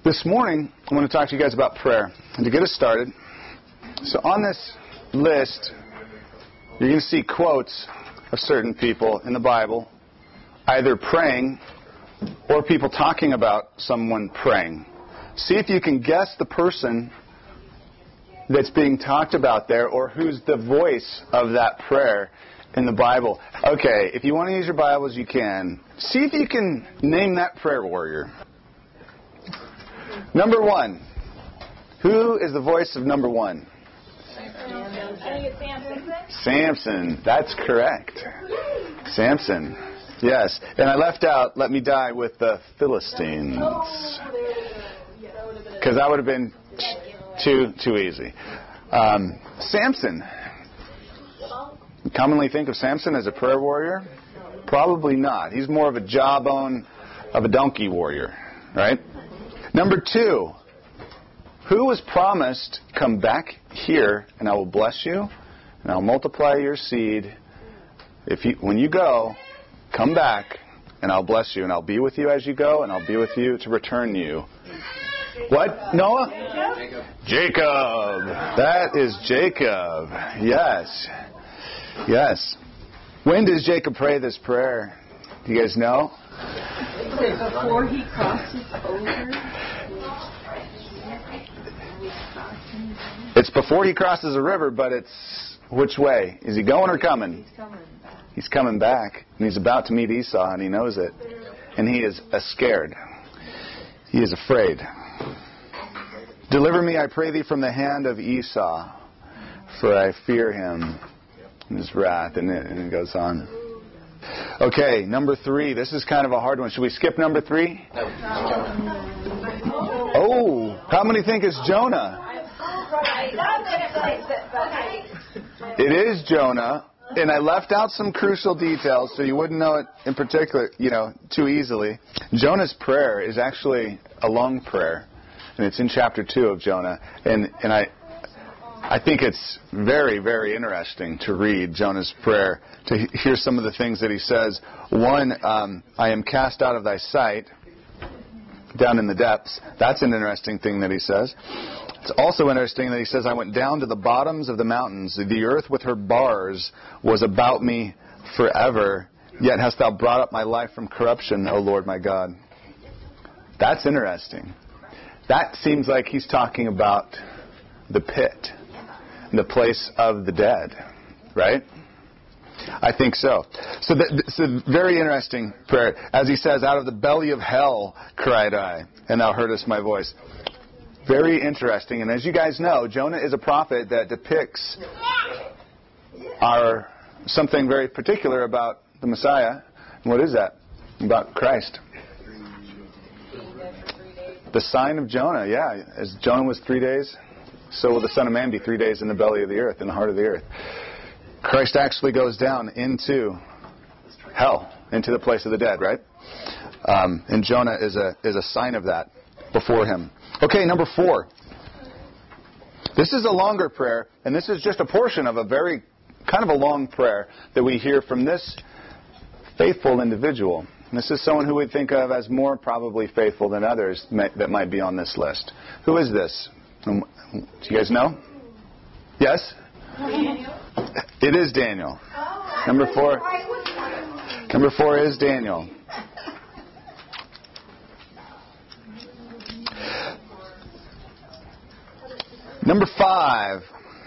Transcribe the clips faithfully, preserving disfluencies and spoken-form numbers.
This morning, I want to talk to you guys about prayer. And to get us started, so on this list, you're going to see quotes of certain people in the Bible, either praying or people talking about someone praying. See if you can guess the person that's being talked about there or who's the voice of that prayer in the Bible. Okay, if you want to use your Bibles, you can. See if you can name that prayer warrior. Number one. Who is the voice of number one? Samson. Samson. That's correct. Samson. Yes. And I left out, let me die with the Philistines. Because that would have been too too easy. Um, Samson. You commonly think of Samson as a prayer warrior? Probably not. He's more of a jawbone of a donkey warrior, right? Number two, who was promised, come back here and I will bless you and I'll multiply your seed. If you, when you go, come back and I'll bless you and I'll be with you as you go and I'll be with you to return you. What? Noah? Jacob. Jacob. That is Jacob. Yes. Yes. When does Jacob pray this prayer? Do you guys know? Is it before he crosses over? It's before he crosses the river, but it's which way? Is he going or coming? He's coming back. He's coming back, and he's about to meet Esau, and he knows it. And he is uh, scared. He is afraid. Deliver me, I pray thee, from the hand of Esau, for I fear him and his wrath. And it, and it goes on. Okay, number three. This is kind of a hard one. Should we skip number three? Oh, how many think it's Jonah? It is Jonah, and I left out some crucial details so you wouldn't know it in particular, you know, too easily. Jonah's prayer is actually a long prayer, and it's in chapter two of Jonah, and and I I think it's very, very interesting to read Jonah's prayer, to hear some of the things that he says. One, um, I am cast out of thy sight, down in the depths. That's an interesting thing that he says. It's also interesting that he says, I went down to the bottoms of the mountains. The earth with her bars was about me forever. Yet hast thou brought up my life from corruption, O Lord my God. That's interesting. That seems like he's talking about the pit, the place of the dead, right? I think so. So it's a very interesting prayer. As he says, out of the belly of hell cried I, and thou heardest my voice. Very interesting. And as you guys know, Jonah is a prophet that depicts our something very particular about the Messiah. And what is that? About Christ. The sign of Jonah, yeah. As Jonah was three days, so will the Son of Man be three days in the belly of the earth, in the heart of the earth. Christ actually goes down into hell, into the place of the dead, right? Um, and Jonah is a is a sign of that before him. Okay, number four. This is a longer prayer, and this is just a portion of a very kind of a long prayer that we hear from this faithful individual. And this is someone who we think of as more probably faithful than others may, that might be on this list. Who is this? Do you guys know? Yes? Daniel. It is Daniel. Number four. Number four is Daniel. Number five.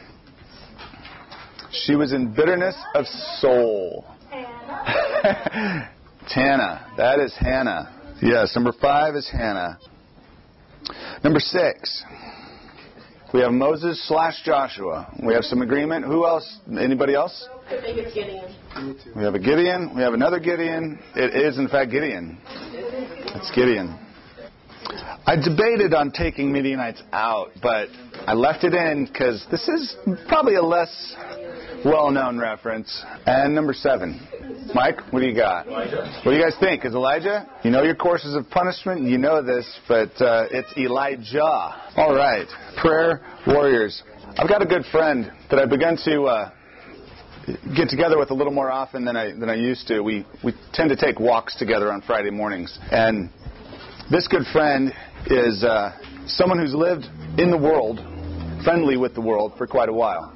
She was in bitterness of soul. Tana. That is Hannah. Yes, number five is Hannah. Number six. We have Moses slash Joshua. We have some agreement. Who else? Anybody else? I think it's Gideon. We have a Gideon. We have another Gideon. It is, in fact, Gideon. It's Gideon. I debated on taking Midianites out, but I left it in because this is probably a less well-known reference. And number seven. Mike, what do you got? Elijah. What do you guys think? Is Elijah? You know your courses of punishment. You know this, but uh, it's Elijah. All right. Prayer warriors. I've got a good friend that I've begun to uh, get together with a little more often than I than I used to. We we tend to take walks together on Friday mornings, and this good friend is uh, someone who's lived in the world, friendly with the world, for quite a while.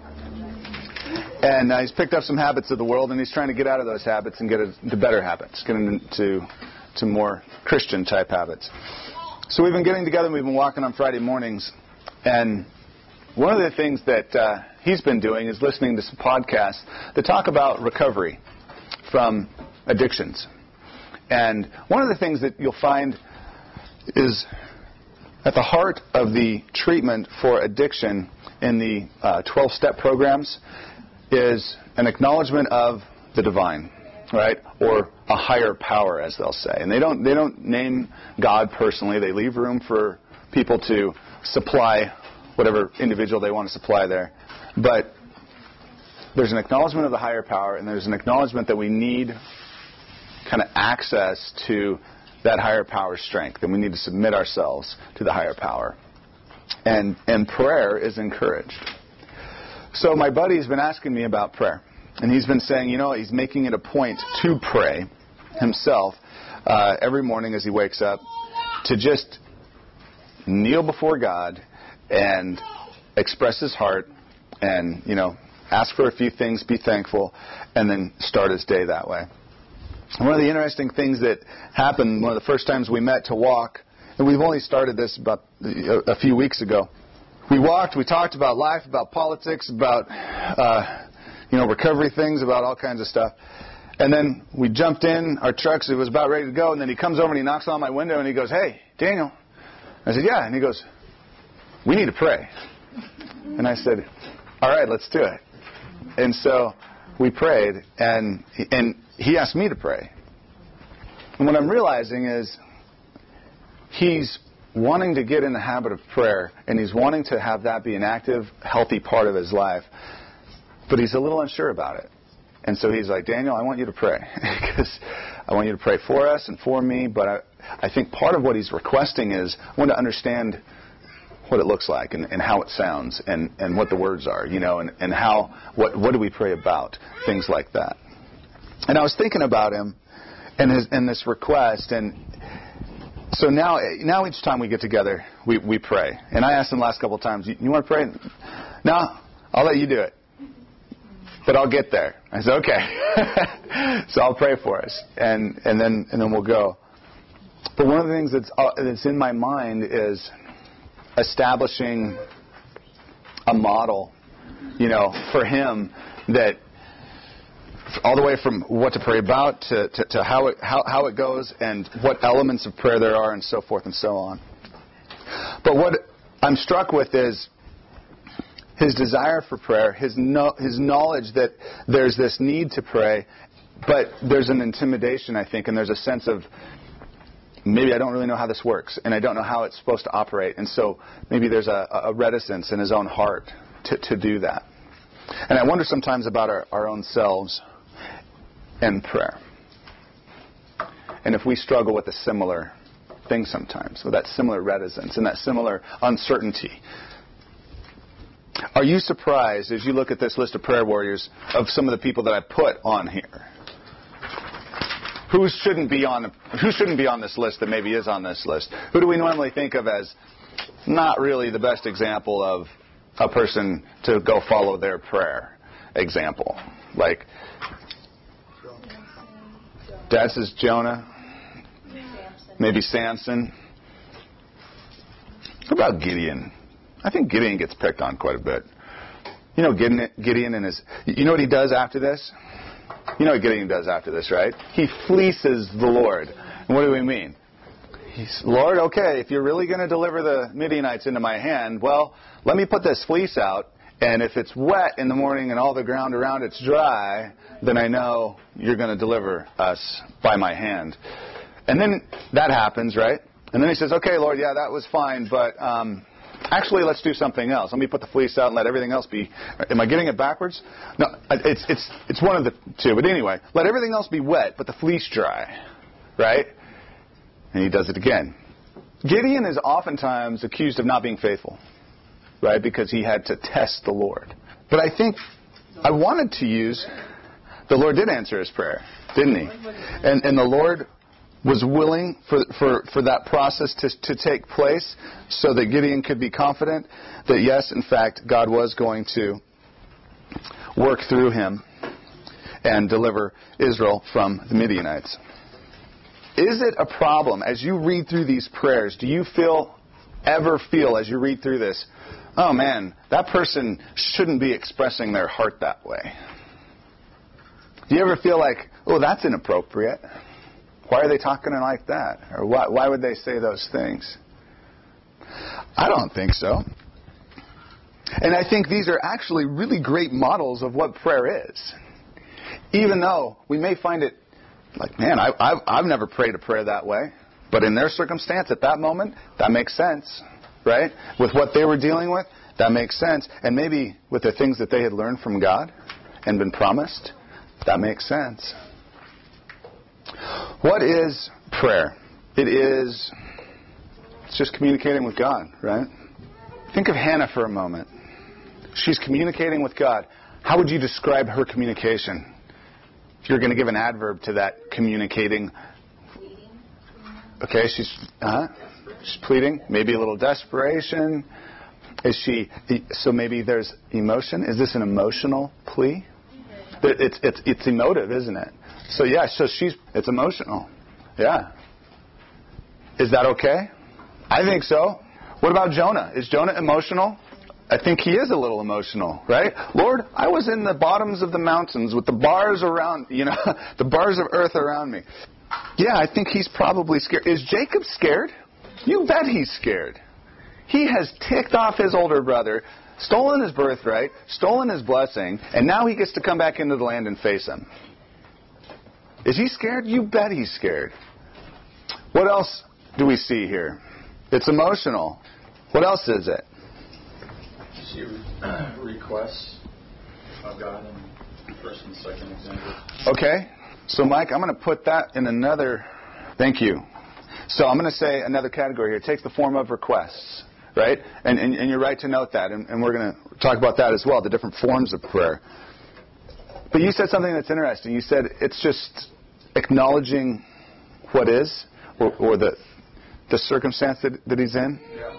And uh, he's picked up some habits of the world, and he's trying to get out of those habits and get into better habits, get into to more Christian-type habits. So we've been getting together, and we've been walking on Friday mornings, and one of the things that uh, he's been doing is listening to some podcasts that talk about recovery from addictions. And one of the things that you'll find is at the heart of the treatment for addiction in the uh, twelve-step programs is an acknowledgement of the divine, right? Or a higher power, as they'll say. And they don't they don't name God personally. They leave room for people to supply whatever individual they want to supply there. But there's an acknowledgement of the higher power, and there's an acknowledgement that we need kind of access to that higher power's strength, and we need to submit ourselves to the higher power. And and prayer is encouraged. So my buddy's been asking me about prayer. And he's been saying, you know, he's making it a point to pray himself uh, every morning as he wakes up, to just kneel before God and express his heart and, you know, ask for a few things, be thankful, and then start his day that way. And one of the interesting things that happened one of the first times we met to walk, and we've only started this about a few weeks ago, we walked, we talked about life, about politics, about, uh, you know, recovery things, about all kinds of stuff. And then we jumped in our trucks, it was about ready to go, and then he comes over and he knocks on my window and he goes, "Hey, Daniel." I said, "Yeah." And he goes, "We need to pray." And I said, "All right, let's do it." And so we prayed, and and he asked me to pray. And what I'm realizing is he's wanting to get in the habit of prayer, and he's wanting to have that be an active, healthy part of his life, but he's a little unsure about it. And so he's like, "Daniel, I want you to pray, because I want you to pray for us and for me, but I, I think part of what he's requesting is I want to understand what it looks like and, and how it sounds and, and what the words are, you know, and, and how, what, what do we pray about, things like that." And I was thinking about him and his and this request, and so now now each time we get together, we, we pray. And I asked him the last couple of times, you, you want to pray? No, I'll let you do it, but I'll get there. I said, okay. So I'll pray for us, and, and then and then we'll go. But one of the things that's uh, that's in my mind is establishing a model, you know, for him that all the way from what to pray about to, to, to how it how, how it goes and what elements of prayer there are and so forth and so on. But what I'm struck with is his desire for prayer, his no, his knowledge that there's this need to pray, but there's an intimidation, I think, and there's a sense of maybe I don't really know how this works, and I don't know how it's supposed to operate, and so maybe there's a, a reticence in his own heart to, to do that. And I wonder sometimes about our, our own selves and prayer. And if we struggle with a similar thing sometimes, with that similar reticence and that similar uncertainty. Are you surprised, as you look at this list of prayer warriors, of some of the people that I put on here? Who shouldn't be on who shouldn't be on this list that maybe is on this list? Who do we normally think of as not really the best example of a person to go follow their prayer example? Like, Dad says Jonah, maybe Samson. What about Gideon? I think Gideon gets picked on quite a bit. You know Gideon, Gideon and his... You know what he does after this? You know what Gideon does after this, right? He fleeces the Lord. And what do we mean? He's, Lord, okay, if you're really going to deliver the Midianites into my hand, well, let me put this fleece out, and if it's wet in the morning and all the ground around it's dry, then I know you're going to deliver us by my hand. And then that happens, right? And then he says, okay, Lord, yeah, that was fine, but um, actually let's do something else. Let me put the fleece out and let everything else be... Am I getting it backwards? No, it's it's it's one of the two. But anyway, let everything else be wet, but the fleece dry, right? And he does it again. Gideon is oftentimes accused of not being faithful, right? Because he had to test the Lord. But I think I wanted to use... The Lord did answer his prayer, didn't he? And and the Lord was willing for, for, for that process to, to take place so that Gideon could be confident that, yes, in fact, God was going to work through him and deliver Israel from the Midianites. Is it a problem, as you read through these prayers, do you feel, ever feel as you read through this, oh man, that person shouldn't be expressing their heart that way? Do you ever feel like, oh, that's inappropriate? Why are they talking like that? Or why, why would they say those things? I don't think so. And I think these are actually really great models of what prayer is. Even though we may find it like, man, I, I've, I've never prayed a prayer that way. But in their circumstance at that moment, that makes sense, right? With what they were dealing with, that makes sense. And maybe with the things that they had learned from God and been promised, that makes sense. What is prayer? It is, it's just communicating with God, right? Think of Hannah for a moment. She's communicating with God. How would you describe her communication? If you're going to give an adverb to that communicating. Okay, she's, uh, she's pleading. Maybe a little desperation. Is she, so maybe there's emotion. Is this an emotional plea? It's, it's, it's emotive, isn't it? So yeah, so she's, it's emotional. Yeah. Is that okay? I think so. What about Jonah? Is Jonah emotional? I think he is a little emotional, right? Lord, I was in the bottoms of the mountains with the bars around, you know, the bars of earth around me. Yeah, I think he's probably scared. Is Jacob scared? You bet he's scared. He has ticked off his older brother, stolen his birthright, stolen his blessing, and now he gets to come back into the land and face him. Is he scared? You bet he's scared. What else do we see here? It's emotional. What else is it? See requests of God in first and second example. Okay. So, Mike, I'm going to put that in another... Thank you. So I'm going to say another category here. It takes the form of requests, right? And, and, and you're right to note that. And, and we're going to talk about that as well, the different forms of prayer. But you said something that's interesting. You said it's just acknowledging what is, or, or the the circumstance that, that he's in. Yeah.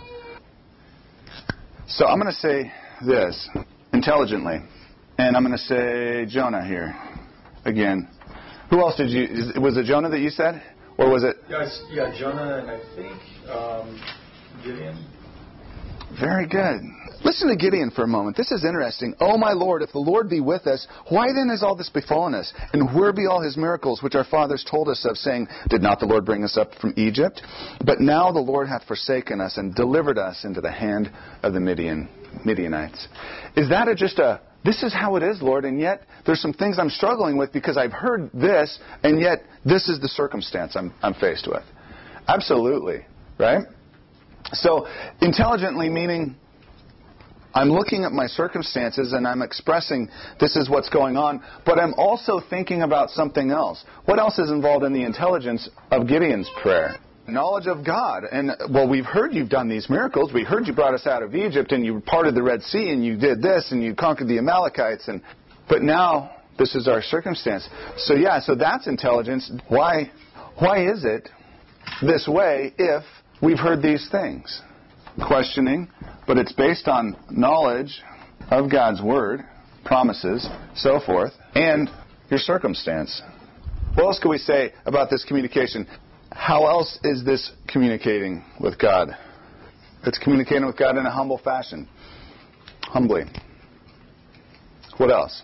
So I'm going to say this intelligently, and I'm going to say Jonah here again. Who else did you? Is, was it Jonah that you said, or was it? Yes, yeah, Jonah, and I think um, Gideon. Very good. Listen to Gideon for a moment. This is interesting. Oh, my Lord, if the Lord be with us, why then has all this befallen us? And where be all his miracles which our fathers told us of, saying, did not the Lord bring us up from Egypt? But now the Lord hath forsaken us and delivered us into the hand of the Midian, Midianites. Is that a, just a, this is how it is, Lord, and yet there's some things I'm struggling with because I've heard this, and yet this is the circumstance I'm, I'm faced with? Absolutely, right? So, intelligently meaning I'm looking at my circumstances and I'm expressing this is what's going on, but I'm also thinking about something else. What else is involved in the intelligence of Gideon's prayer? Knowledge of God. And, well, we've heard you've done these miracles. We heard you brought us out of Egypt and you parted the Red Sea and you did this and you conquered the Amalekites. And but now this is our circumstance. So, yeah, so that's intelligence. Why, why is it this way if we've heard these things? Questioning, but it's based on knowledge of God's Word, promises, so forth, and your circumstance. What else can we say about this communication? How else is this communicating with God? It's communicating with God in a humble fashion. Humbly. What else?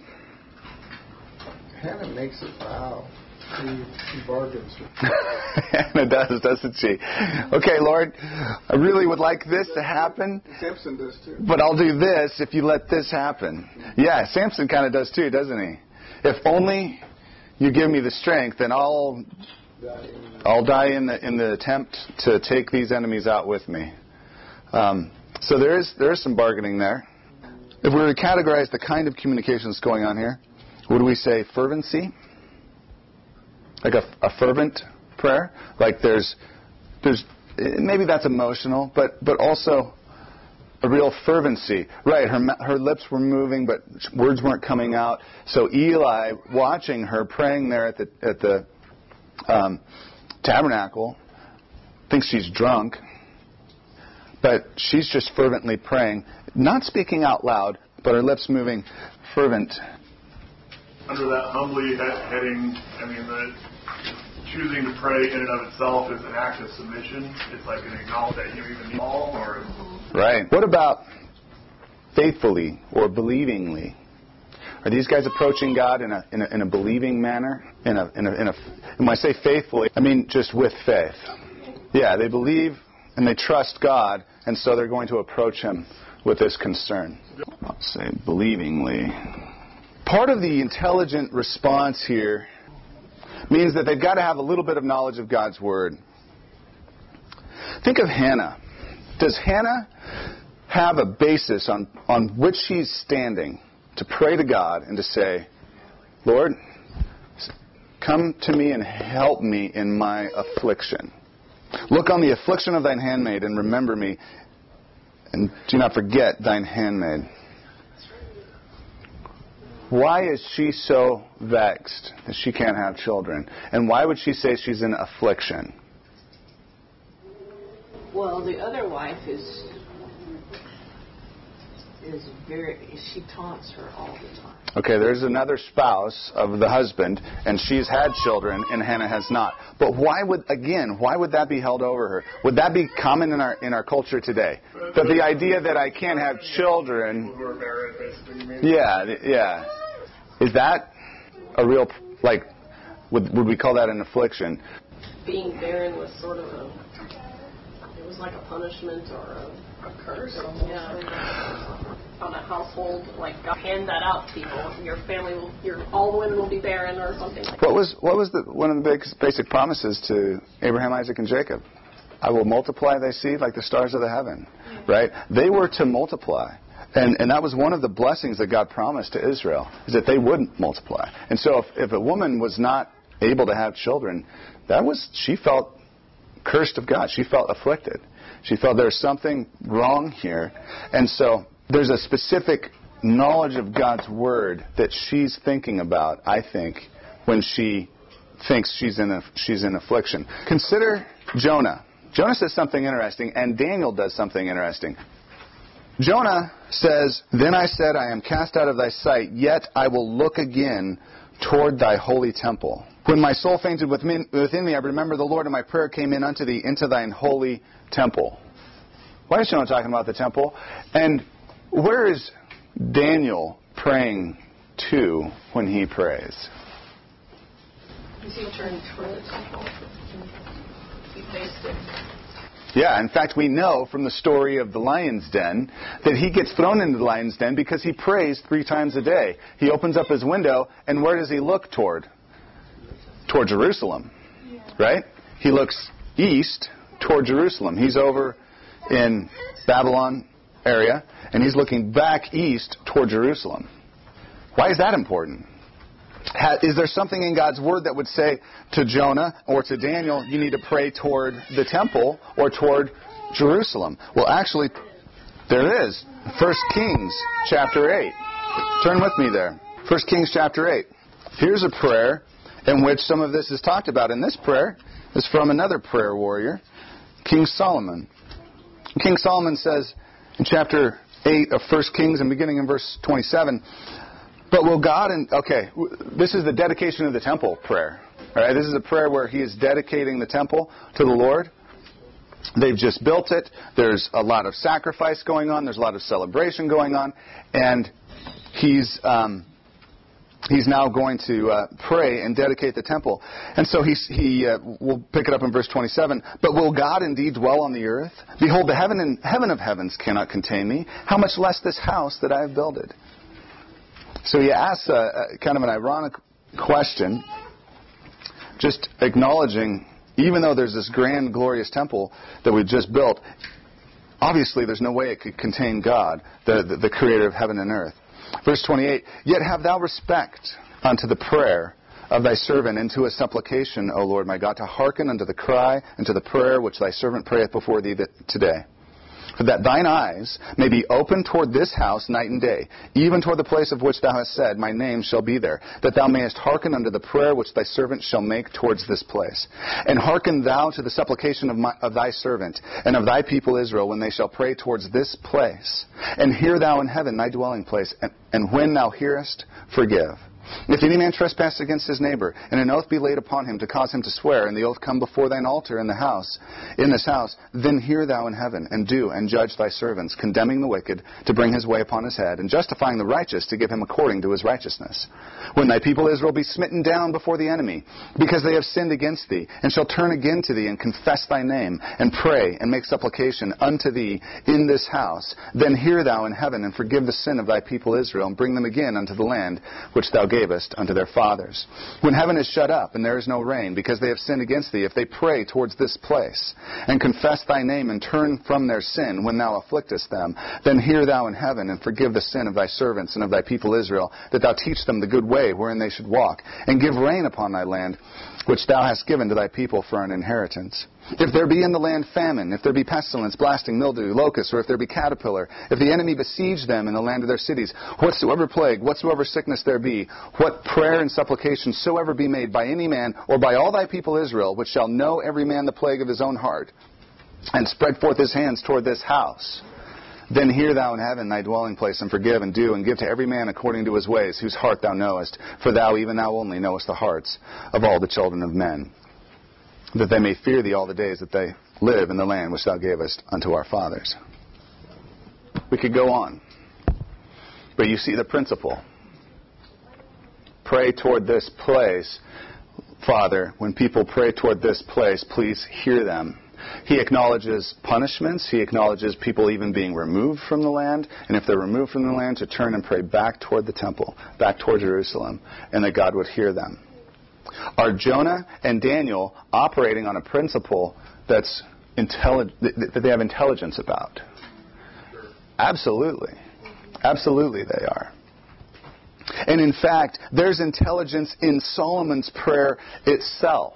Hannah makes a vow. She, she bargains. Hannah does, doesn't she? Okay, Lord, I really would like this to happen. Samson does too. But I'll do this if you let this happen. Yeah, Samson kind of does too, doesn't he? If only you give me the strength, then I'll I'll die in the in the attempt to take these enemies out with me. Um, so there is there is some bargaining there. If we were to categorize the kind of communication that's going on here, would we say fervency? Like a, a fervent prayer? Like there's, there's maybe that's emotional, but but also a real fervency. Right, her her lips were moving, but words weren't coming out. So Eli, watching her praying there at the at the um, tabernacle, thinks she's drunk, but she's just fervently praying, not speaking out loud, but her lips moving, fervent. Under that humbly heading, I mean, the choosing to pray in and of itself is an act of submission. It's like an acknowledgement that you even need all, or... Right. What about faithfully or believingly? Are these guys approaching God in a in a, in a believing manner? In a, in a in a when I say faithfully, I mean just with faith. Yeah, they believe and they trust God, and so they're going to approach Him with this concern. I'll say believingly. Part of the intelligent response here means that they've got to have a little bit of knowledge of God's Word. Think of Hannah. Does Hannah have a basis on, on which she's standing to pray to God and to say, Lord, come to me and help me in my affliction. Look on the affliction of thine handmaid and remember me, and do not forget thine handmaid. Why is she so vexed that she can't have children? And why would she say she's in affliction? Well, the other wife is is very, she taunts her all the time. Okay, there's another spouse of the husband, and she's had children, and Hannah has not. But why would, again, why would that be held over her? Would that be common in our in our culture today? That the idea that I can't have children... Yeah, yeah. Is that a real, like, would, would we call that an affliction? Being barren was sort of a, it was like a punishment or a, a curse. Yeah. On a household, like, God hand that out to people. Your family will, your all the women will be barren or something like that. What was what was the one of the big basic promises to Abraham, Isaac, and Jacob? I will multiply thy seed like the stars of the heaven. Right? They were to multiply. And and that was one of the blessings that God promised to Israel, is that they wouldn't multiply. And so if, if a woman was not able to have children, that was, she felt cursed of God. She felt afflicted. She felt there's something wrong here. And so there's a specific knowledge of God's Word that she's thinking about, I think, when she thinks she's in a, she's in affliction. Consider Jonah. Jonah says something interesting, and Daniel does something interesting. Jonah says, Then I said, I am cast out of thy sight, yet I will look again toward thy holy temple. When my soul fainted within me, I remember the Lord, and my prayer came in unto thee into thine holy temple. Why is Jonah talking about the temple? And where is Daniel praying to when he prays? Is he turned toward the temple? He faced it. Yeah, in fact, we know from the story of the lion's den that he gets thrown into the lion's den because he prays three times a day. He opens up his window, and where does he look toward? Toward Jerusalem, right? He looks east toward Jerusalem. He's over in Babylon area, and he's looking back east toward Jerusalem. Why is that important? Is there something in God's Word that would say to Jonah or to Daniel, you need to pray toward the temple or toward Jerusalem? Well, actually, there is. First Kings chapter eight. Turn with me there. First Kings chapter eight. Here's a prayer in which some of this is talked about. And this prayer is from another prayer warrior, King Solomon. King Solomon says in chapter eight of First Kings and beginning in verse twenty-seven, But will God, and okay, this is the dedication of the temple prayer. All right, this is a prayer where he is dedicating the temple to the Lord. They've just built it. There's a lot of sacrifice going on. There's a lot of celebration going on. And he's um, he's now going to uh, pray and dedicate the temple. And so he's, he uh, we'll pick it up in verse twenty-seven. But will God indeed dwell on the earth? Behold, the heaven and heaven of heavens cannot contain me. How much less this house that I have builded? So he asks a, a kind of an ironic question, just acknowledging, even though there's this grand, glorious temple that we've just built, obviously there's no way it could contain God, the, the, the creator of heaven and earth. Verse twenty-eight, Yet have thou respect unto the prayer of thy servant, and to his supplication, O Lord my God, to hearken unto the cry and to the prayer which thy servant prayeth before thee today. that thine eyes may be open toward this house night and day, even toward the place of which thou hast said, my name shall be there, that thou mayest hearken unto the prayer which thy servant shall make towards this place. And hearken thou to the supplication of, my, of thy servant and of thy people Israel when they shall pray towards this place. And hear thou in heaven thy dwelling place, and, and when thou hearest, forgive. If any man trespass against his neighbor, and an oath be laid upon him to cause him to swear, and the oath come before thine altar in the house, in this house, then hear thou in heaven, and do and judge thy servants, condemning the wicked to bring his way upon his head, and justifying the righteous to give him according to his righteousness. When thy people Israel be smitten down before the enemy, because they have sinned against thee, and shall turn again to thee, and confess thy name, and pray, and make supplication unto thee in this house, then hear thou in heaven, and forgive the sin of thy people Israel, and bring them again unto the land which thou gavest unto their fathers. When heaven is shut up, and there is no rain, because they have sinned against thee, if they pray towards this place, and confess thy name, and turn from their sin when thou afflictest them, then hear thou in heaven, and forgive the sin of thy servants and of thy people Israel, that thou teach them the good way wherein they should walk, and give rain upon thy land, which thou hast given to thy people for an inheritance. If there be in the land famine, if there be pestilence, blasting, mildew, locusts, or if there be caterpillar, if the enemy besiege them in the land of their cities, whatsoever plague, whatsoever sickness there be, what prayer and supplication soever be made by any man, or by all thy people Israel, which shall know every man the plague of his own heart, and spread forth his hands toward this house, then hear thou in heaven thy dwelling place, and forgive and do, and give to every man according to his ways, whose heart thou knowest. For thou, even thou only, knowest the hearts of all the children of men, that they may fear thee all the days that they live in the land which thou gavest unto our fathers. We could go on, but you see the principle. Pray toward this place. Father, when people pray toward this place, please hear them. He acknowledges punishments. He acknowledges people even being removed from the land. And if they're removed from the land, to turn and pray back toward the temple, back toward Jerusalem, and that God would hear them. Are Jonah and Daniel operating on a principle that's intelli- that they have intelligence about? Absolutely. Absolutely they are. And in fact, there's intelligence in Solomon's prayer itself.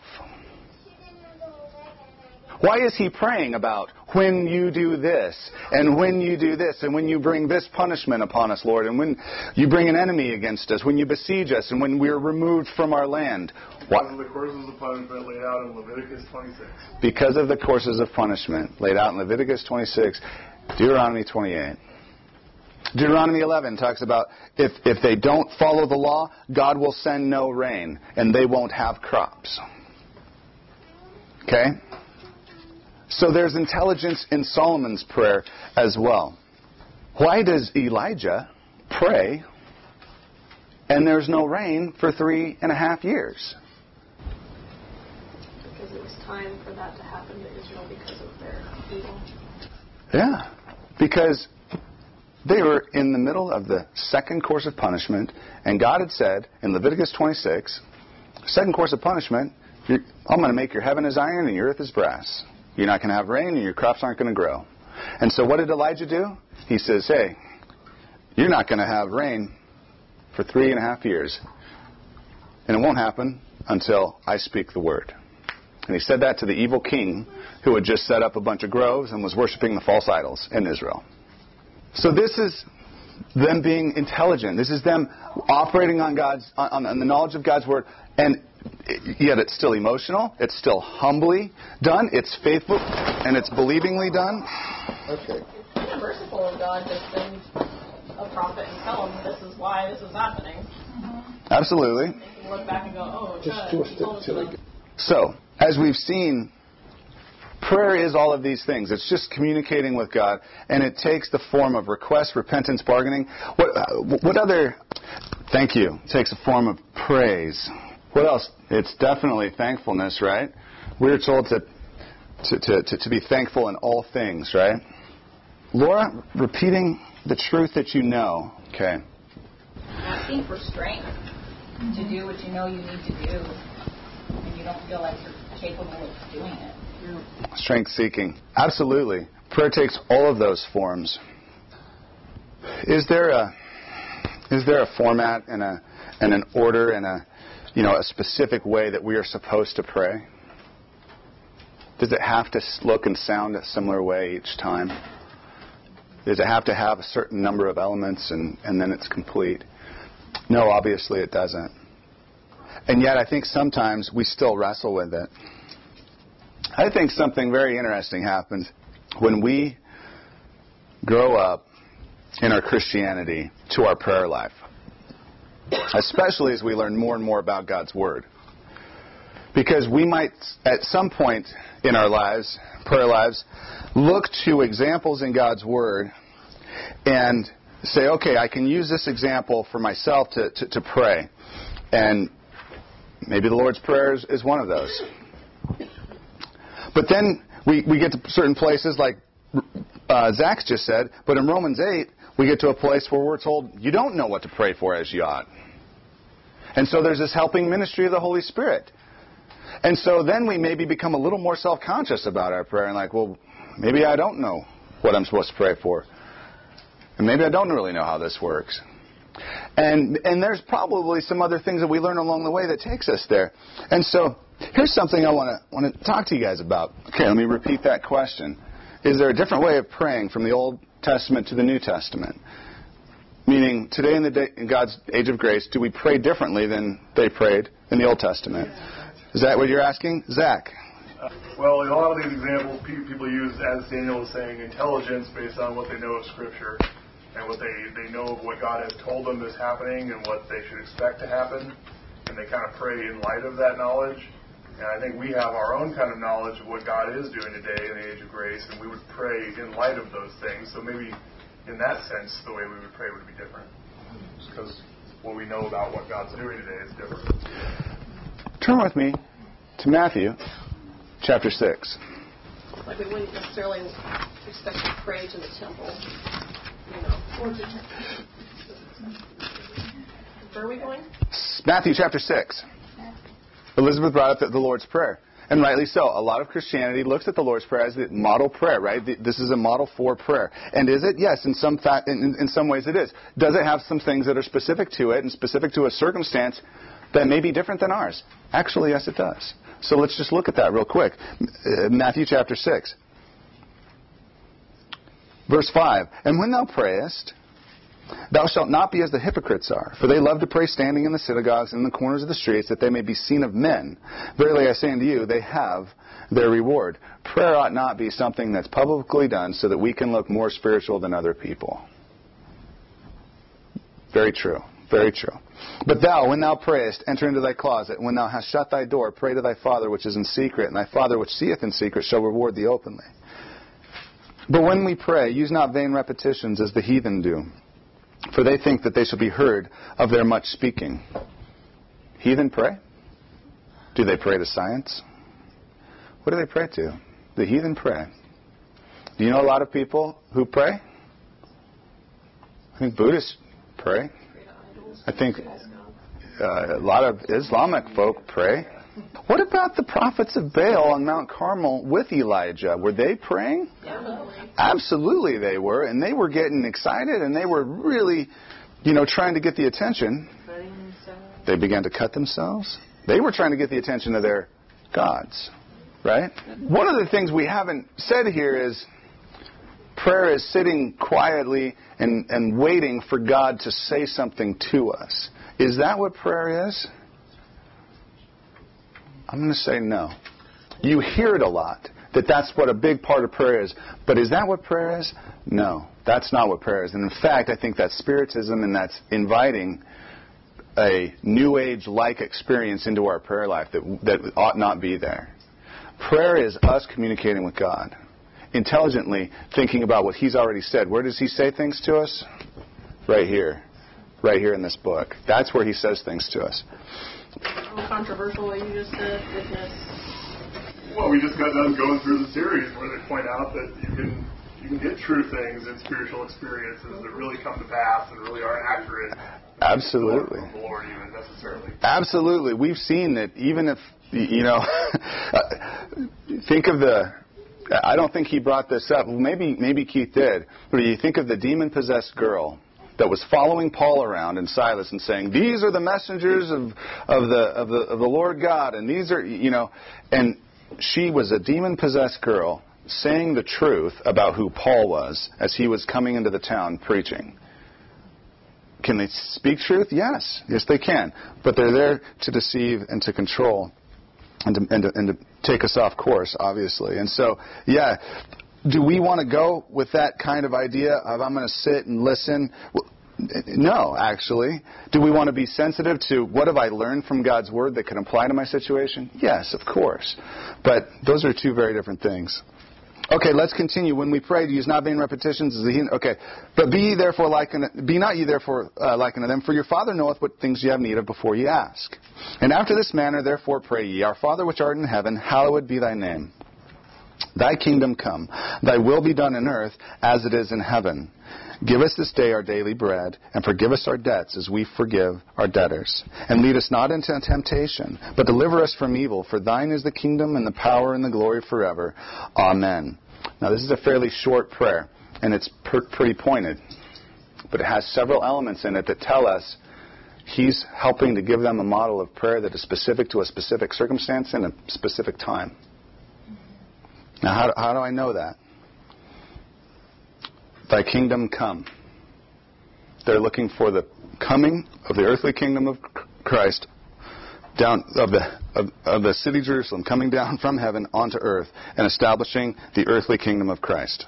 Why is he praying about when you do this, and when you do this, and when you bring this punishment upon us, Lord, and when you bring an enemy against us, when you besiege us, and when we're removed from our land? Because of the courses of punishment laid out in Leviticus twenty-six. Because of the courses of punishment laid out in Leviticus twenty-six, Deuteronomy twenty-eight. Deuteronomy eleven talks about if, if they don't follow the law, God will send no rain, and they won't have crops. Okay? So there's intelligence in Solomon's prayer as well. Why does Elijah pray and there's no rain for three and a half years? Because it was time for that to happen to Israel because of their evil. Yeah, because they were in the middle of the second course of punishment, and God had said in Leviticus twenty-six, second course of punishment, I'm going to make your heaven as iron and your earth as brass. You're not going to have rain, and your crops aren't going to grow. And so what did Elijah do? He says, hey, you're not going to have rain for three and a half years. And it won't happen until I speak the word. And he said that to the evil king who had just set up a bunch of groves and was worshiping the false idols in Israel. So this is them being intelligent. This is them operating on God's on, on the knowledge of God's word. And yet it's still emotional. It's still humbly done. It's faithful, and it's believingly done. Okay. It's kind of merciful of God to send a prophet and tell him this is why this is happening. Absolutely. They can look back and go, oh, Just God, twist he told it us till to." it. So, as we've seen, prayer is all of these things. It's just communicating with God, and it takes the form of request, repentance, bargaining. What, uh, what other? Thank you. It takes a form of praise. What else? It's definitely thankfulness, right? We're told to to, to, to to be thankful in all things, right? Laura, repeating the truth that you know. Okay. Asking for strength to do what you know you need to do, and you don't feel like you're capable of doing it. Strength seeking. Absolutely. Prayer takes all of those forms. Is there a is there a format and a and an order and a you know a specific way that we are supposed to pray? Does it have to look and sound a similar way each time? Does it have to have a certain number of elements and, and then it's complete? No, obviously it doesn't. And yet I think sometimes we still wrestle with it. I think something very interesting happens when we grow up in our Christianity to our prayer life, especially as we learn more and more about God's Word. Because we might, at some point in our lives, prayer lives, look to examples in God's Word and say, okay, I can use this example for myself to, to, to pray. And maybe the Lord's Prayer is, is one of those. But then we, we get to certain places like uh, Zach's just said, but in Romans eight, we get to a place where we're told you don't know what to pray for as you ought. And so there's this helping ministry of the Holy Spirit. And so then we maybe become a little more self-conscious about our prayer and like, well, maybe I don't know what I'm supposed to pray for. And maybe I don't really know how this works. And and there's probably some other things that we learn along the way that takes us there. And so here's something I want to want to talk to you guys about. Okay, let me repeat that question. Is there a different way of praying from the Old Testament to the New Testament? Meaning, today in the day, in God's age of grace, do we pray differently than they prayed in the Old Testament? Is that what you're asking? Zach? Uh, well, in a lot of these examples, people use, as Daniel was saying, intelligence based on what they know of Scripture and what they, they know of what God has told them is happening and what they should expect to happen. And they kind of pray in light of that knowledge. And I think we have our own kind of knowledge of what God is doing today in the age of grace, and we would pray in light of those things. So maybe in that sense, the way we would pray would be different. Because what we know about what God's doing today is different. Turn with me to Matthew chapter six. Like we wouldn't necessarily expect to pray to the temple, you know. Or to Where are we going? Matthew chapter six. Elizabeth brought up the, the Lord's Prayer. And rightly so. A lot of Christianity looks at the Lord's Prayer as the model prayer, right? This is a model for prayer. And is it? Yes, in some fact, in, in some ways it is. Does it have some things that are specific to it and specific to a circumstance that may be different than ours? Actually, yes, it does. So let's just look at that real quick. Uh, Matthew chapter six. Verse five. And when thou prayest, thou shalt not be as the hypocrites are, for they love to pray standing in the synagogues and in the corners of the streets, that they may be seen of men. Verily I say unto you, they have their reward. Prayer ought not be something that's publicly done so that we can look more spiritual than other people. Very true. Very true. But thou, when thou prayest, enter into thy closet. When thou hast shut thy door, pray to thy Father which is in secret, and thy Father which seeth in secret shall reward thee openly. But when we pray, use not vain repetitions as the heathen do, for they think that they shall be heard of their much speaking. Heathen pray? Do they pray to science? What do they pray to? The heathen pray. Do you know a lot of people who pray? I think Buddhists pray. I think uh, a lot of Islamic folk pray. What about the prophets of Baal on Mount Carmel with Elijah? Were they praying? Yeah. Absolutely they were. And they were getting excited and they were really, you know, trying to get the attention. They began to cut themselves. They were trying to get the attention of their gods. Right? One of the things we haven't said here is prayer is sitting quietly and, and waiting for God to say something to us. Is that what prayer is? I'm going to say no. You hear it a lot, that that's what a big part of prayer is. But is that what prayer is? No, that's not what prayer is. And in fact, I think that's spiritism, and that's inviting a New Age-like experience into our prayer life that, that ought not be there. Prayer is us communicating with God, intelligently thinking about what He's already said. Where does He say things to us? Right here. Right here in this book. That's where He says things to us. Controversial what you just said with this. Well, we just got done going through the series where they point out that you can you can get true things in spiritual experiences that really come to pass and really are accurate. Absolutely. From the Lord, even necessarily. Absolutely. We've seen that even if, you know, think of the, I don't think he brought this up. Well, maybe, maybe Keith did. But you think of the demon-possessed girl that was following Paul around and Silas and saying, these are the messengers of, of the of the of the Lord God, and these are, you know, and she was a demon-possessed girl saying the truth about who Paul was as he was coming into the town preaching. Can they speak truth? Yes. Yes, they can. But they're there to deceive and to control and to, and to, and to take us off course, obviously. And so, yeah, do we want to go with that kind of idea of I'm going to sit and listen? Well, no, actually. Do we want to be sensitive to what have I learned from God's Word that could apply to my situation? Yes, of course. But those are two very different things. Okay, let's continue. When we pray, use not vain repetitions as the heathen. Okay, but be ye therefore like unto, be not ye therefore uh, like unto them, for your Father knoweth what things ye have need of before ye ask. And after this manner therefore pray ye, Our Father which art in heaven, hallowed be thy name. Thy kingdom come, thy will be done in earth as it is in heaven. Give us this day our daily bread, and forgive us our debts as we forgive our debtors. And lead us not into temptation, but deliver us from evil. For thine is the kingdom and the power and the glory forever. Amen. Now this is a fairly short prayer, and it's per- pretty pointed. But it has several elements in it that tell us he's helping to give them a model of prayer that is specific to a specific circumstance and a specific time. Now how do, how do I know that? Thy kingdom come. They're looking for the coming of the earthly kingdom of Christ, down of the of, of the city Jerusalem, coming down from heaven onto earth and establishing the earthly kingdom of Christ.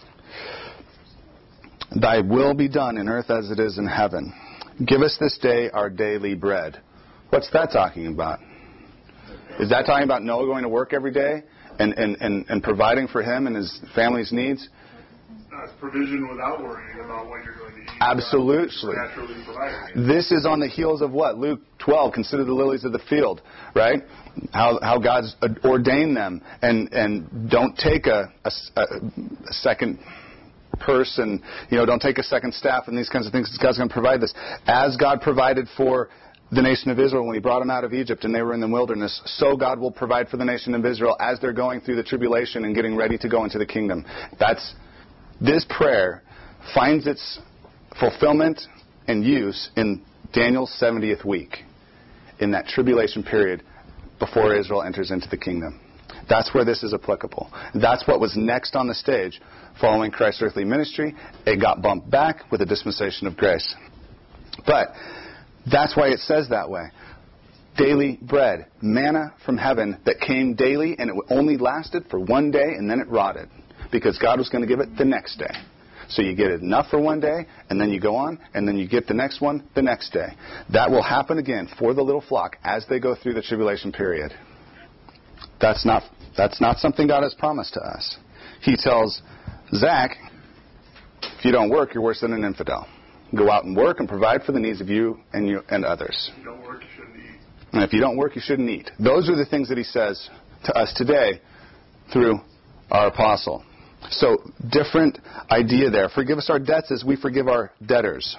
Thy will be done in earth as it is in heaven. Give us this day our daily bread. What's that talking about? Is that talking about Noah going to work every day and, and, and, and providing for him and his family's needs? That's provision without worrying about what you're going to eat. Absolutely. Naturally providing. This is on the heels of what? Luke twelve, consider the lilies of the field, right? How how God's ordained them. And, and don't take a, a, a second person, you know, don't take a second staff and these kinds of things. God's going to provide this. As God provided for the nation of Israel when he brought them out of Egypt and they were in the wilderness, so God will provide for the nation of Israel as they're going through the tribulation and getting ready to go into the kingdom. That's This prayer finds its fulfillment and use in Daniel's seventieth week, in that tribulation period before Israel enters into the kingdom. That's where this is applicable. That's what was next on the stage following Christ's earthly ministry. It got bumped back with a dispensation of grace. But that's why it says that way. Daily bread, manna from heaven that came daily, and it only lasted for one day and then it rotted. Because God was going to give it the next day. So you get enough for one day, and then you go on, and then you get the next one the next day. That will happen again for the little flock as they go through the tribulation period. That's not that's not something God has promised to us. He tells Zach, if you don't work, you're worse than an infidel. Go out and work and provide for the needs of you and you and others. If you don't work, you shouldn't eat. And if you don't work, you shouldn't eat. Those are the things that he says to us today through our apostle. So, different idea there. Forgive us our debts as we forgive our debtors.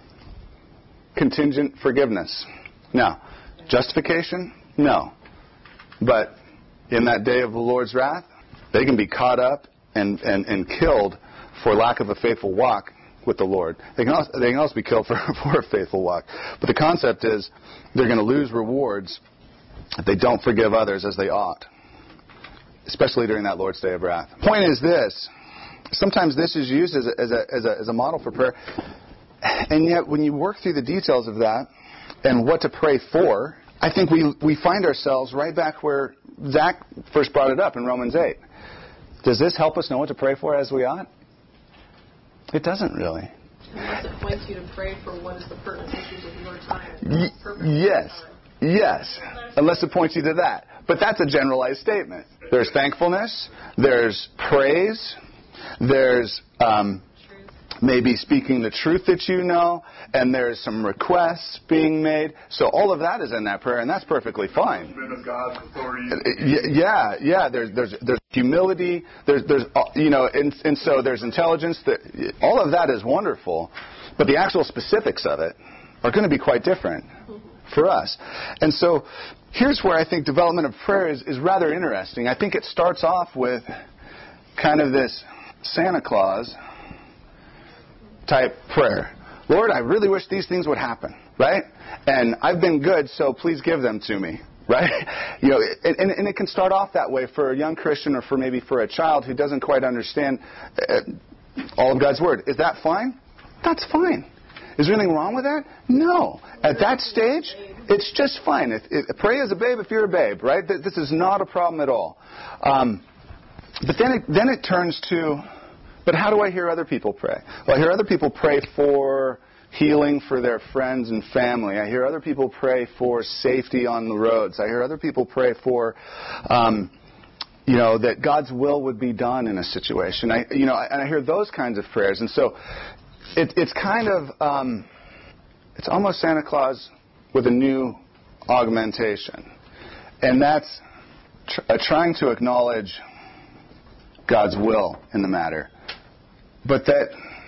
Contingent forgiveness. Now, justification? No. But in that day of the Lord's wrath, they can be caught up and, and, and killed for lack of a faithful walk with the Lord. They can also, they can also be killed for, for a faithful walk. But the concept is they're going to lose rewards if they don't forgive others as they ought, especially during that Lord's day of wrath. Point is this. Sometimes this is used as a, as a, as a, as a model for prayer. And yet when you work through the details of that and what to pray for, I think we, we find ourselves right back where Zach first brought it up in Romans eight. Does this help us know what to pray for as we ought? It doesn't really. Unless it points you to pray for what is the pertinent issues of your time. Y- yes. Yes. Unless it points you to that. But that's a generalized statement. There's thankfulness. There's praise. There's um, maybe speaking the truth that you know. And there's some requests being made. So all of that is in that prayer, and that's perfectly fine. Of God's authority. Yeah, yeah. There's there's there's humility. There's there's you know, and and so there's intelligence. That all of that is wonderful, but the actual specifics of it are going to be quite different for us. And so here's where I think development of prayer is, is rather interesting. I think it starts off with kind of this Santa Claus type prayer. Lord, I really wish these things would happen, right? And I've been good, so please give them to me. right? You know, and, and, and it can start off that way for a young Christian or for maybe for a child who doesn't quite understand uh, all of God's Word. Is that fine? That's fine. Is there anything wrong with that? No. At that stage, it's just fine. If, if, pray as a babe if you're a babe, right? This is not a problem at all. Um, but then it, then it turns to, but how do I hear other people pray? Well, I hear other people pray for healing for their friends and family. I hear other people pray for safety on the roads. I hear other people pray for, um, you know, that God's will would be done in a situation. I, you know, and I hear those kinds of prayers. And so it, it's kind of, um, it's almost Santa Claus with a new augmentation. And that's tr- uh, trying to acknowledge God's will in the matter. But that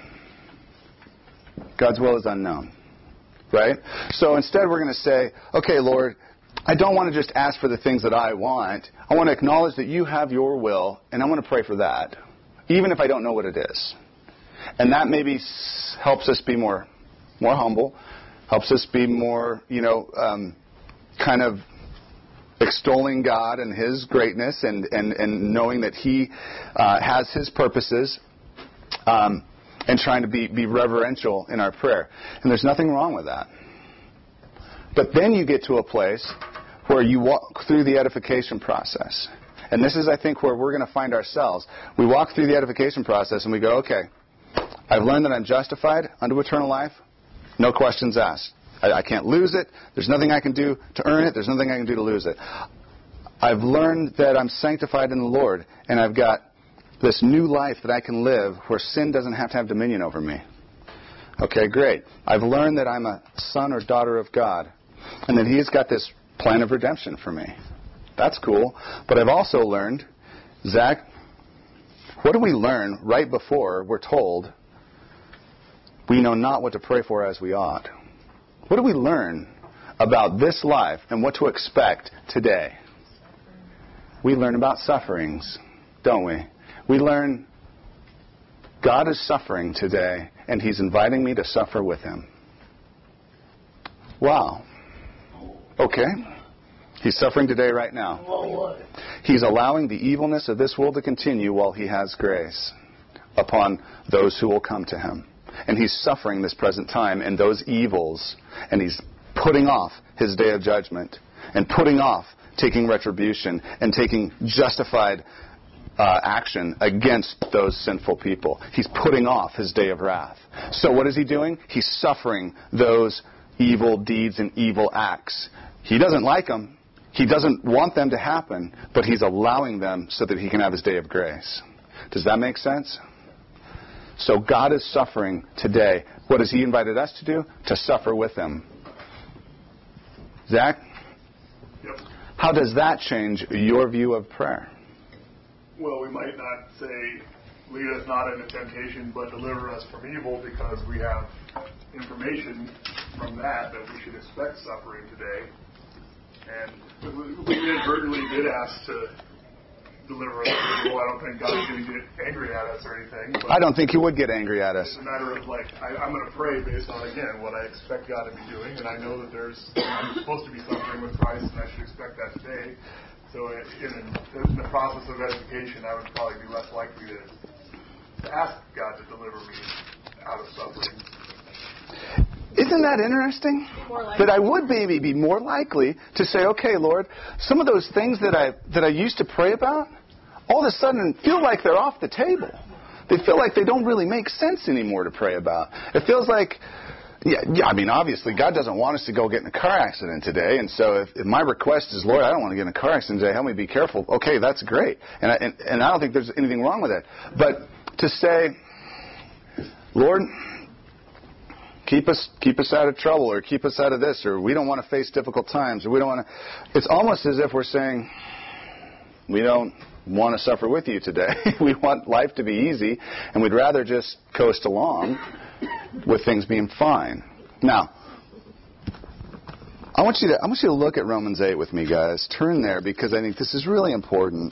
God's will is unknown, right? So instead we're going to say, okay, Lord, I don't want to just ask for the things that I want. I want to acknowledge that you have your will, and I want to pray for that, even if I don't know what it is. And that maybe s- helps us be more more humble, helps us be more, you know, um, kind of extolling God and His greatness and, and, and knowing that He uh, has His purposes. Um And trying to be, be reverential in our prayer. And there's nothing wrong with that. But then you get to a place where you walk through the edification process. And this is, I think, where we're going to find ourselves. We walk through the edification process and we go, okay, I've learned that I'm justified unto eternal life. No questions asked. I, I can't lose it. There's nothing I can do to earn it. There's nothing I can do to lose it. I've learned that I'm sanctified in the Lord. And I've got this new life that I can live where sin doesn't have to have dominion over me. Okay, great. I've learned that I'm a son or daughter of God and that He's got this plan of redemption for me. That's cool. But I've also learned, Zach, what do we learn right before we're told we know not what to pray for as we ought? What do we learn about this life and what to expect today? We learn about sufferings, don't we? We learn God is suffering today, and He's inviting me to suffer with Him. Wow. Okay. He's suffering today right now. He's allowing the evilness of this world to continue while He has grace upon those who will come to Him. And He's suffering this present time and those evils, and He's putting off His day of judgment and putting off taking retribution and taking justified Uh, action against those sinful people. He's putting off His day of wrath. So what is He doing? He's suffering those evil deeds and evil acts. He doesn't like them. He doesn't want them to happen, but He's allowing them so that He can have His day of grace. Does that make sense? So God is suffering today. What has He invited us to do? To suffer with Him. Zach? Yep. How does that change your view of prayer? Well, we might not say, lead us not into temptation, but deliver us from evil, because we have information from that that we should expect suffering today. And we inadvertently did ask to deliver us from evil. I don't think God's going to get angry at us or anything. But I don't think He would get angry at us. it's a matter of, like, I, I'm going to pray based on, again, what I expect God to be doing. And I know that there's, I'm supposed to be suffering with Christ, and I should expect that today. So in, in the process of edification, I would probably be less likely to, to ask God to deliver me out of suffering. Isn't that interesting? That I would maybe be more likely to say, okay, Lord, some of those things that I that I used to pray about, all of a sudden feel like they're off the table. They feel like they don't really make sense anymore to pray about. It feels like, yeah, yeah, I mean, obviously, God doesn't want us to go get in a car accident today. And so if, if my request is, Lord, I don't want to get in a car accident today, help me be careful. Okay, that's great. And I, and, and I don't think there's anything wrong with it. But to say, Lord, keep us keep us out of trouble, or keep us out of this, or we don't want to face difficult times, or we don't want to... It's almost as if we're saying, we don't want to suffer with you today. We want life to be easy, and we'd rather just coast along with things being fine. Now, I want you to I want you to look at Romans eight with me, guys. Turn there, because I think this is really important.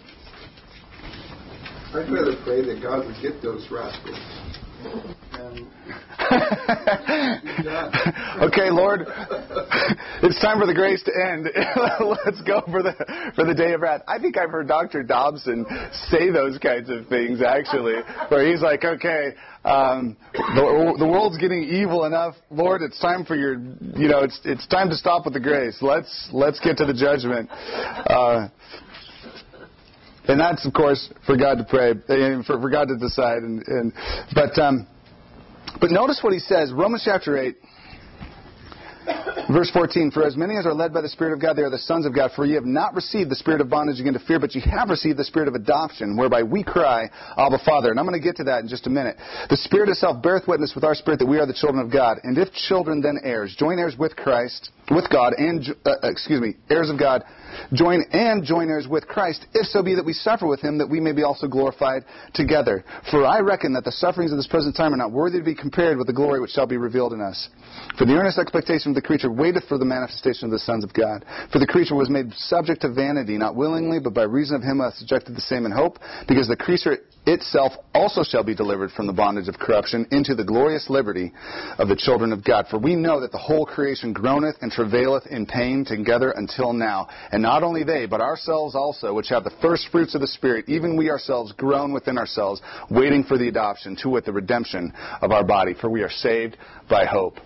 I'd rather pray that God would get those rascals. And Okay, Lord, it's time for the grace to end. Let's go for the for the day of wrath. I think I've heard Doctor Dobson say those kinds of things, actually, where he's like, okay, um, the, the world's getting evil enough. Lord, it's time for your, you know, it's it's time to stop with the grace. Let's let's get to the judgment. Uh, and that's, of course, for God to pray, and for, for God to decide. And, and but um, but notice what he says, Romans chapter eight. Verse fourteen, for as many as are led by the Spirit of God, they are the sons of God. For ye have not received the spirit of bondage again to fear, but ye have received the spirit of adoption, whereby we cry, Abba, Father. And I'm going to get to that in just a minute. The Spirit itself beareth witness with our spirit that we are the children of God. And if children, then heirs, joint heirs with Christ, with God, and, uh, excuse me, heirs of God, join and joint heirs with Christ, if so be that we suffer with him, that we may be also glorified together. For I reckon that the sufferings of this present time are not worthy to be compared with the glory which shall be revealed in us. For the earnest expectation of the creature waiteth for the manifestation of the sons of God. For the creature was made subject to vanity, not willingly, but by reason of him who hath subjected the same in hope, because the creature itself also shall be delivered from the bondage of corruption into the glorious liberty of the children of God. For we know that the whole creation groaneth and travaileth in pain together until now. And not only they, but ourselves also, which have the first fruits of the Spirit, even we ourselves groan within ourselves, waiting for the adoption, to wit, the redemption of our body. For we are saved by hope.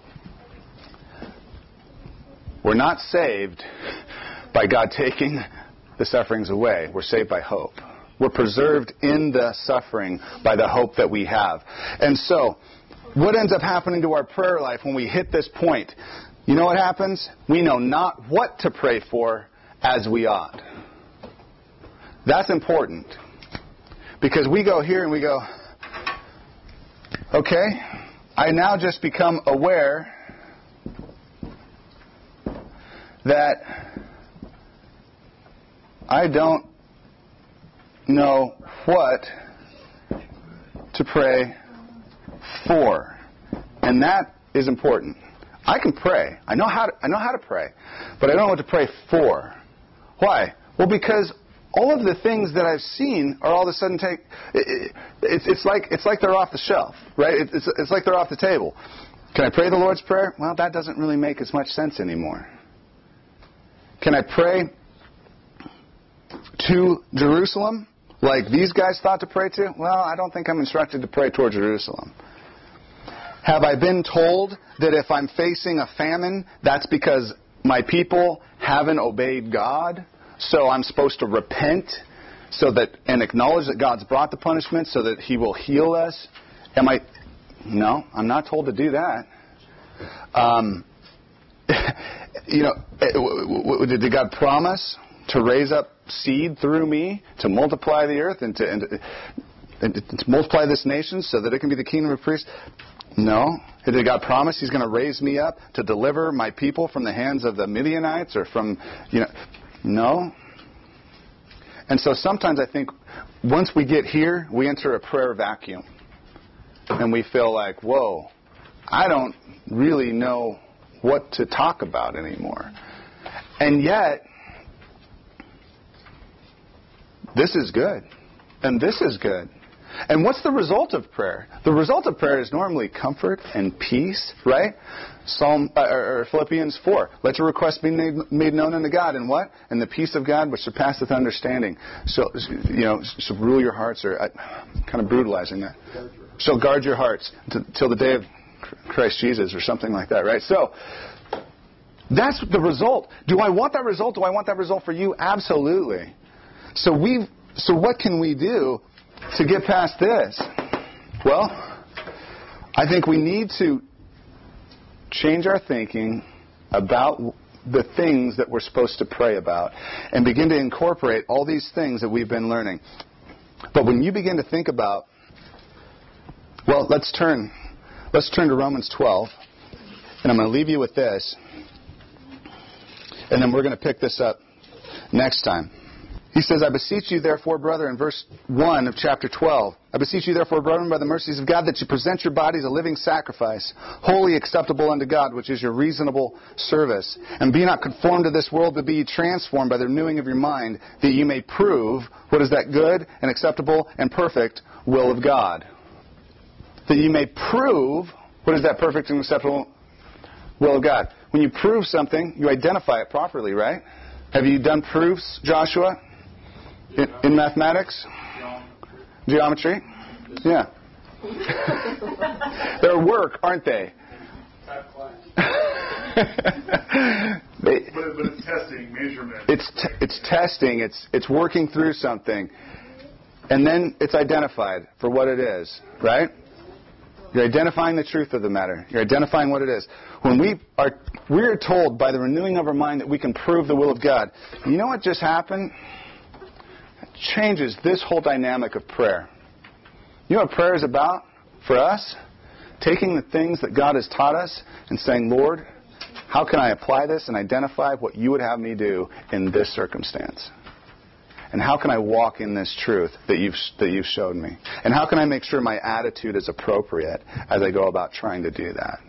We're not saved by God taking the sufferings away. We're saved by hope. We're preserved in the suffering by the hope that we have. And so, what ends up happening to our prayer life when we hit this point? You know what happens? We know not what to pray for as we ought. That's important. Because we go here and we go, okay, I now just become aware that I don't know what to pray for. And that is important. I can pray. I know how to, I know how to pray, but I don't know what to pray for. Why? Well, because all of the things that I've seen are all of a sudden take. It, it, it's, it's like it's like they're off the shelf, right? It, it's it's like they're off the table. Can I pray the Lord's Prayer? Well, that doesn't really make as much sense anymore. Can I pray to Jerusalem like these guys thought to pray to? Well, I don't think I'm instructed to pray toward Jerusalem. Have I been told that if I'm facing a famine, that's because my people haven't obeyed God? So I'm supposed to repent so that and acknowledge that God's brought the punishment so that He will heal us? Am I? No, I'm not told to do that. Um, you know, did God promise to raise up seed through me to multiply the earth and to, and to, and to multiply this nation so that it can be the kingdom of priests? No. Did God promise He's going to raise me up to deliver my people from the hands of the Midianites or from, you know, no. And so sometimes I think once we get here, we enter a prayer vacuum. And we feel like, whoa, I don't really know what to talk about anymore. And yet, this is good. And this is good. And what's the result of prayer? The result of prayer is normally comfort and peace, right? Psalm uh, or Philippians four. Let your requests be made, made known unto God, and what? And the peace of God, which surpasseth understanding, shall you know shall rule your hearts. Or I'm kind of brutalizing that. Shall guard your hearts till the day of Christ Jesus, or something like that, right? So that's the result. Do I want that result? Do I want that result for you? Absolutely. So we. So what can we do to get past this? Well, I think we need to change our thinking about the things that we're supposed to pray about and begin to incorporate all these things that we've been learning. But when you begin to think about, well, let's turn, let's turn to Romans twelve, and I'm going to leave you with this, and then we're going to pick this up next time. He says, I beseech you, therefore, brother, in verse one of chapter twelve, I beseech you, therefore, brethren, by the mercies of God, that you present your bodies a living sacrifice, wholly acceptable unto God, which is your reasonable service. And be not conformed to this world, but be ye transformed by the renewing of your mind, that you may prove what is that good and acceptable and perfect will of God. That you may prove What is that perfect and acceptable will of God? When you prove something, you identify it properly, right? Have you done proofs, Joshua, in, in mathematics? Geometry? Yeah. They're work, aren't they? they but, but it's testing, measurement. It's t- it's testing. It's it's working through something, and then it's identified for what it is. Right? You're identifying the truth of the matter. You're identifying what it is. When we are we're told by the renewing of our mind that we can prove the will of God. You know what just happened? It changes this whole dynamic of prayer. You know what prayer is about for us? Taking the things that God has taught us and saying, Lord, how can I apply this and identify what you would have me do in this circumstance? And how can I walk in this truth that you've that you've showed me? And how can I make sure my attitude is appropriate as I go about trying to do that?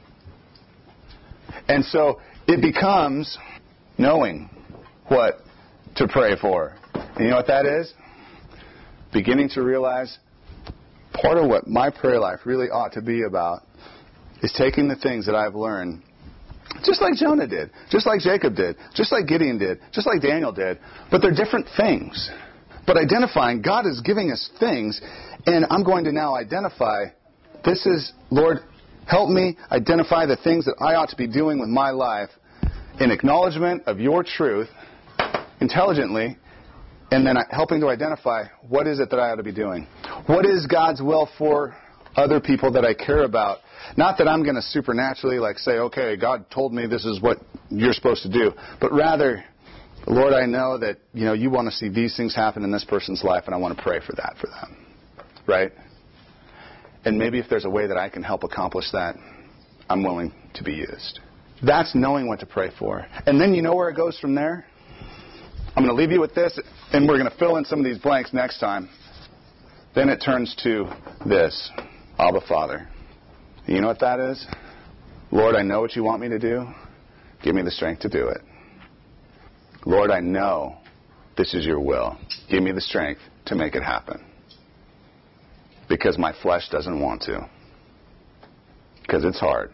And so it becomes knowing what to pray for. And you know what that is? Beginning to realize part of what my prayer life really ought to be about is taking the things that I've learned, just like Jonah did, just like Jacob did, just like Gideon did, just like Daniel did, but they're different things. But identifying, God is giving us things, and I'm going to now identify, this is, Lord, help me identify the things that I ought to be doing with my life in acknowledgement of your truth, intelligently, and then helping to identify what is it that I ought to be doing. What is God's will for other people that I care about? Not that I'm going to supernaturally like say, okay, God told me this is what you're supposed to do. But rather, Lord, I know that you know you want to see these things happen in this person's life, and I want to pray for that for them. Right? And maybe if there's a way that I can help accomplish that, I'm willing to be used. That's knowing what to pray for. And then you know where it goes from there? I'm going to leave you with this, and we're going to fill in some of these blanks next time. Then it turns to this, Abba Father. You know what that is? Lord, I know what you want me to do. Give me the strength to do it. Lord, I know this is your will. Give me the strength to make it happen. Because my flesh doesn't want to. Because it's hard.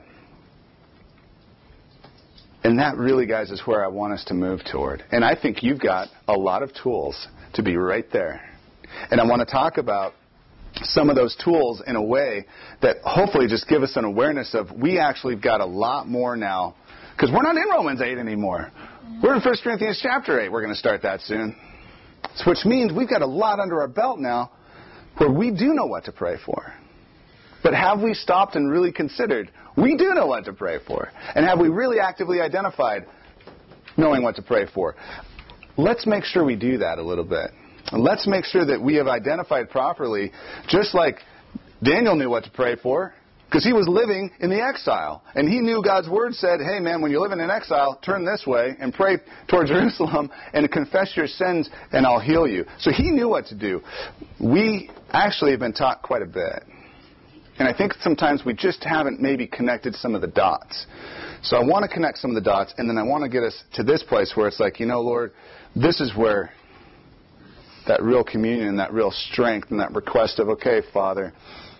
And that really, guys, is where I want us to move toward. And I think you've got a lot of tools to be right there. And I want to talk about some of those tools in a way that hopefully just give us an awareness of we actually got a lot more now. Because we're not in Romans eight anymore. We're in First Corinthians chapter eight. We're going to start that soon. So which means we've got a lot under our belt now where we do know what to pray for. But have we stopped and really considered, we do know what to pray for. And have we really actively identified knowing what to pray for? Let's make sure we do that a little bit. And let's make sure that we have identified properly, just like Daniel knew what to pray for, because he was living in the exile. And he knew God's word said, hey man, when you're living in exile, turn this way and pray toward Jerusalem and confess your sins and I'll heal you. So he knew what to do. We actually have been taught quite a bit. And I think sometimes we just haven't maybe connected some of the dots. So I want to connect some of the dots, and then I want to get us to this place where it's like, you know, Lord, this is where that real communion, that real strength, and that request of, okay, Father,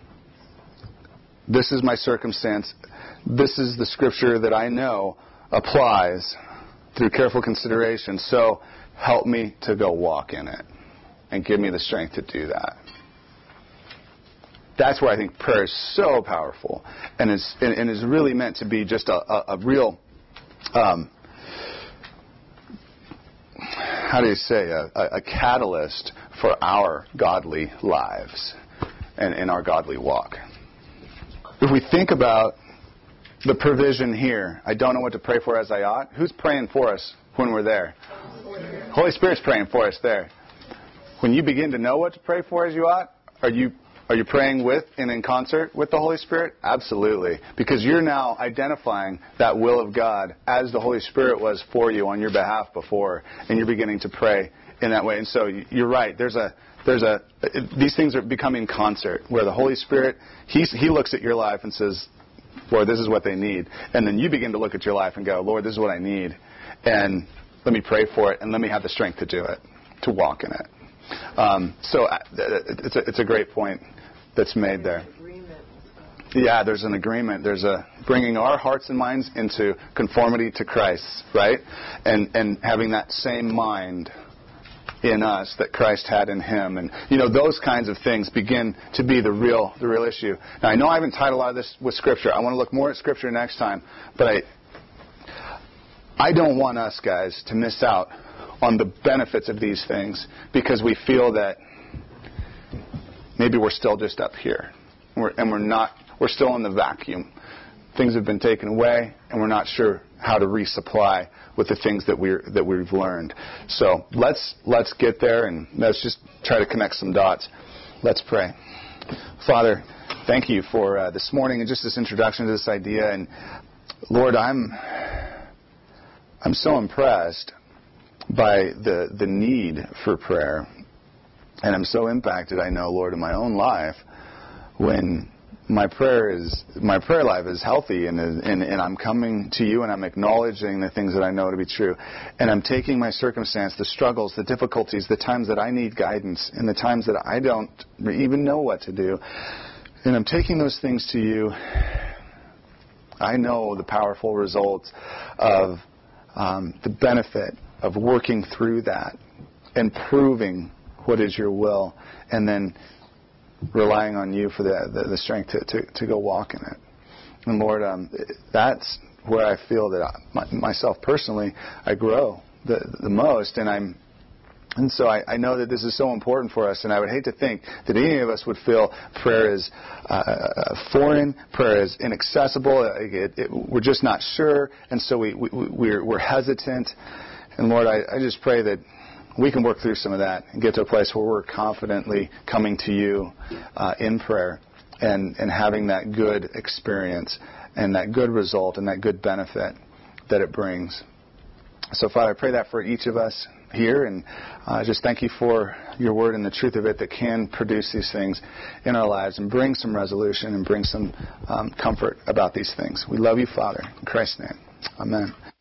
this is my circumstance. This is the scripture that I know applies through careful consideration. So help me to go walk in it and give me the strength to do that. That's where I think prayer is so powerful and is, and, and is really meant to be just a, a, a real, um, how do you say, a, a catalyst for our godly lives and in our godly walk. If we think about the provision here, I don't know what to pray for as I ought. Who's praying for us when we're there? Holy Spirit's praying for us there. When you begin to know what to pray for as you ought, are you Are you praying with and in concert with the Holy Spirit? Absolutely. Because you're now identifying that will of God as the Holy Spirit was for you on your behalf before, and you're beginning to pray in that way. And so you're right. There's a, there's a, these things are becoming concert where the Holy Spirit, he, he looks at your life and says, Lord, this is what they need. And then you begin to look at your life and go, Lord, this is what I need. And let me pray for it, and let me have the strength to do it, to walk in it. Um, so it's a, it's a great point that's made there. Yeah, there's an agreement. There's a bringing our hearts and minds into conformity to Christ, right? And and having that same mind in us that Christ had in Him, and you know those kinds of things begin to be the real the real issue. Now I know I haven't tied a lot of this with Scripture. I want to look more at Scripture next time, but I I don't want us guys to miss out on the benefits of these things because we feel that maybe we're still just up here, and we're, and we're not. We're still in the vacuum. Things have been taken away, and we're not sure how to resupply with the things that we're that we've learned. So let's let's get there, and let's just try to connect some dots. Let's pray. Father, thank you for uh, this morning and just this introduction to this idea. And Lord, I'm I'm so impressed by the the need for prayer, and I'm so impacted, I know, Lord, in my own life when my prayer is my prayer life is healthy, and, and and I'm coming to you, and I'm acknowledging the things that I know to be true, and I'm taking my circumstance, the struggles, the difficulties, the times that I need guidance, and the times that I don't even know what to do, and I'm taking those things to you. I know the powerful results of um, the benefit of working through that and proving what is your will, and then relying on you for the, the, the strength to, to, to go walk in it. And Lord, um, that's where I feel that I, my, myself personally, I grow the, the most. And I'm, and so I, I know that this is so important for us. And I would hate to think that any of us would feel prayer is uh, foreign, prayer is inaccessible. It, it, we're just not sure, and so we, we we're, we're hesitant. And Lord, I, I just pray that we can work through some of that and get to a place where we're confidently coming to you uh, in prayer and, and having that good experience and that good result and that good benefit that it brings. So, Father, I pray that for each of us here, and uh, just thank you for your word and the truth of it that can produce these things in our lives and bring some resolution and bring some um, comfort about these things. We love you, Father. In Christ's name, amen.